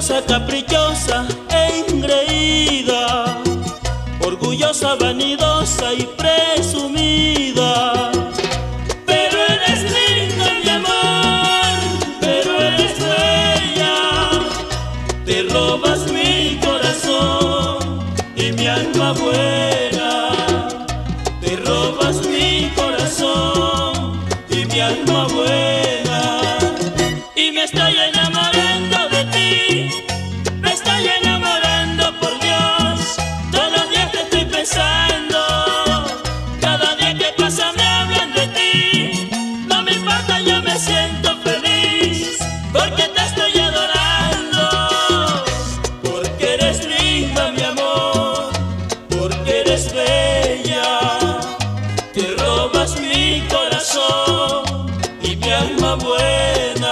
Caprichosa, caprichosa e engreída, orgullosa, vanidosa y presumida. Pero eres linda, mi amor, pero eres bella. Te robas mi corazón y mi alma buena. Te robas mi corazón y mi alma buena. Y me estoy enamorando de ti, me estoy enamorando, por Dios. Todos los días te estoy pensando, cada día que pasa me hablan de ti. No me importa, yo me siento feliz, porque te estoy adorando. Porque eres linda, mi amor, porque eres bella. Te robas mi corazón y mi alma buena.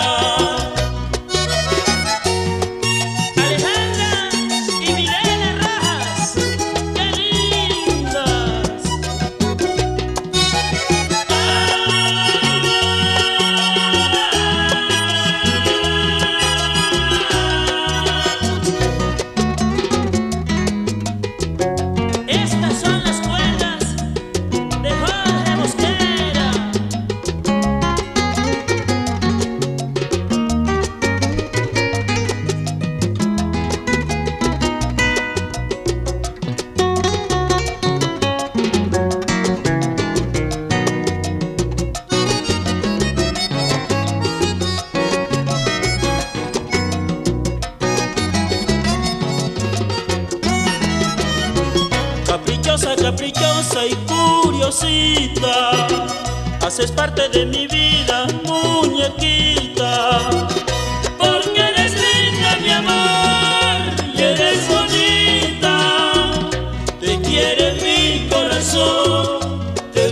Caprichosa, caprichosa y curiosita, haces parte de mi vida, muñequita. Porque eres linda, mi amor, y eres bonita. Te quiere mi corazón, te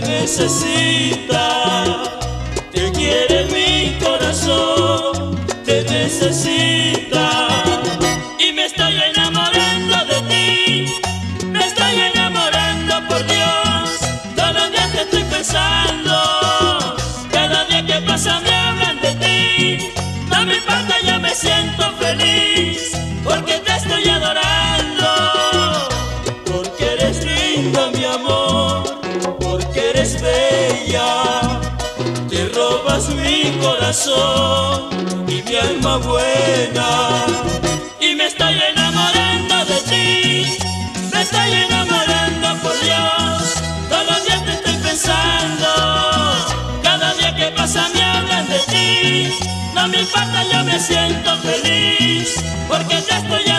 necesita. Te quiere mi corazón, te necesita. Y me estoy enamorando de ti, me estoy enamorando, por Dios. Todos los días te estoy pensando, cada día que pasa me hablan de ti. No me importa, yo me siento feliz, porque te estoy adorando. Porque eres linda, mi amor, porque eres bella. Te robas mi corazón y mi alma buena. Y me estoy enamorando de ti, me estoy enamorando, por Dios. Todos los días te estoy pensando, cada día que pasa me hablan de ti. No me importa, yo me siento feliz, porque te estoy